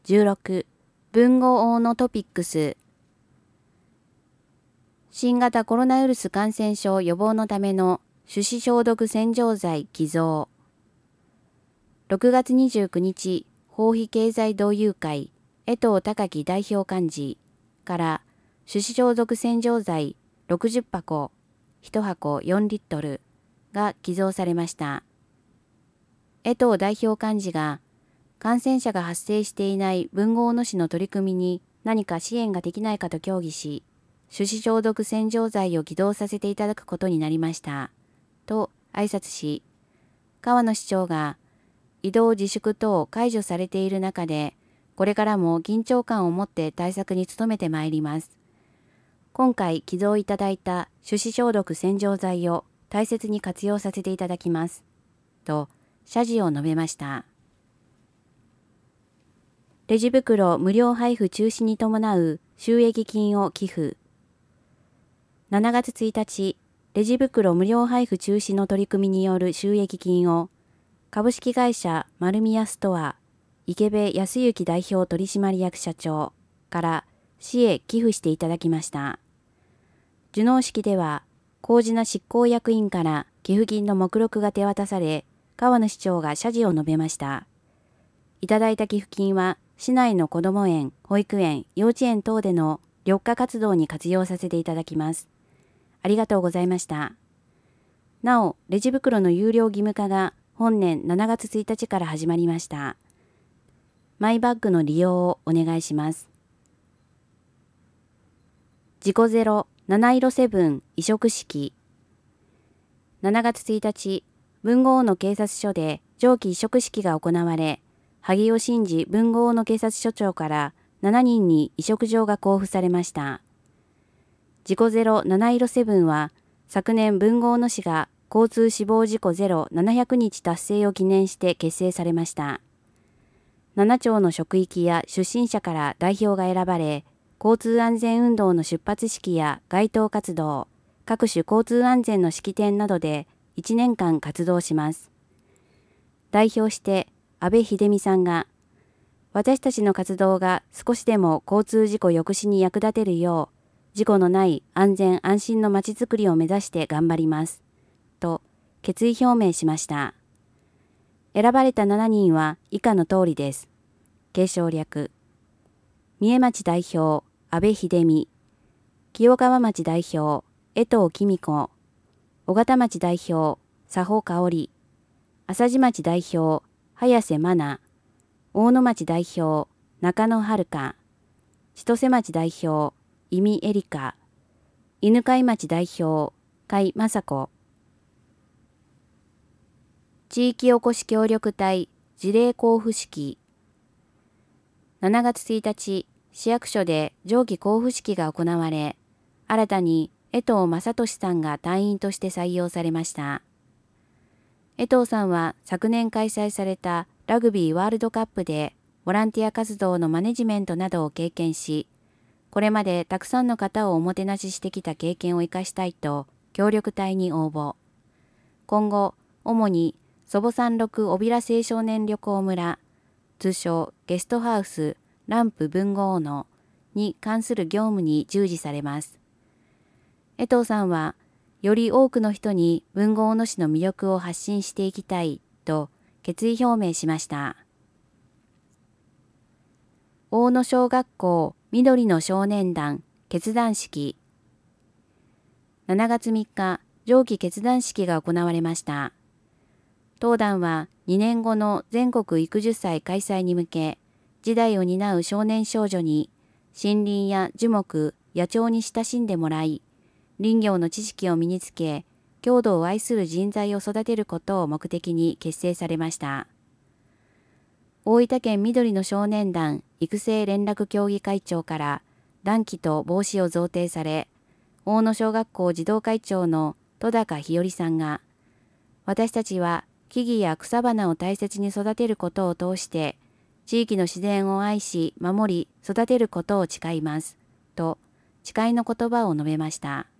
16文豪王のトピックス。新型コロナウイルス感染症予防のための手指消毒洗浄剤寄贈。6月29日、包費経済同友会江藤孝樹代表幹事から手指消毒洗浄剤60箱、1箱4リットルが寄贈されました。江藤代表幹事が感染者が発生していない文豪野市の取り組みに何か支援ができないかと協議し、手指消毒洗浄剤を起動させていただくことになりました。と挨拶し、河野市長が移動自粛等解除されている中で、これからも緊張感を持って対策に努めてまいります。今回寄贈いただいた手指消毒洗浄剤を大切に活用させていただきます。と謝辞を述べました。レジ袋無料配布中止に伴う収益金を寄付。7月1日、レジ袋無料配布中止の取り組みによる収益金を、株式会社丸宮ストア、池部康之代表取締役社長から市へ寄付していただきました。授納式では、麹名執行役員から寄付金の目録が手渡され、河野市長が謝辞を述べました。いただいた寄付金は、市内の子ども園、保育園、幼稚園等での緑化活動に活用させていただきます。ありがとうございました。なお、レジ袋の有料義務化が本年7月1日から始まりました。マイバッグの利用をお願いします。事故ゼロ七色セブン移植式。7月1日、豊後大野警察署で上記移植式が行われ、萩尾真二豊後大野警察署長から7人に移植状が交付されました。事故ゼロ七色セブンは、昨年豊後大野市が交通死亡事故ゼロ700日達成を記念して結成されました。7町の職域や出身者から代表が選ばれ、交通安全運動の出発式や街頭活動、各種交通安全の式典などで1年間活動します。代表して安倍秀美さんが、私たちの活動が少しでも交通事故抑止に役立てるよう、事故のない安全安心のまちづくりを目指して頑張ります。と決意表明しました。選ばれた7人は以下の通りです。継承略。三重町代表、安倍秀美。清川町代表、江藤紀美子。小形町代表、佐保香織。朝地町代表、早瀬真奈。大野町代表、中野遥香。千歳町代表、伊見エリカ。犬飼町代表、甲斐雅子。地域おこし協力隊事例交付式。7月1日、市役所で上記交付式が行われ、新たに江藤正俊さんが隊員として採用されました。江藤さんは昨年開催されたラグビーワールドカップでボランティア活動のマネジメントなどを経験し、これまでたくさんの方をおもてなししてきた経験を生かしたいと協力隊に応募。今後、主に祖母山麓小平青少年旅行村、通称ゲストハウスランプ豊後大野に関する業務に従事されます。江藤さんは、より多くの人に豊後大野市の魅力を発信していきたいと決意表明しました。大野小学校緑の少年団結団式。7月3日、上記結団式が行われました。当団は2年後の全国育樹祭開催に向け、次代を担う少年少女に森林や樹木、野鳥に親しんでもらい、林業の知識を身につけ、郷土を愛する人材を育てることを目的に結成されました。大分県緑の少年団育成連絡協議会長から団旗と帽子を贈呈され、大野小学校児童会長の戸高日和さんが、私たちは木々や草花を大切に育てることを通して、地域の自然を愛し、守り、育てることを誓います。と、誓いの言葉を述べました。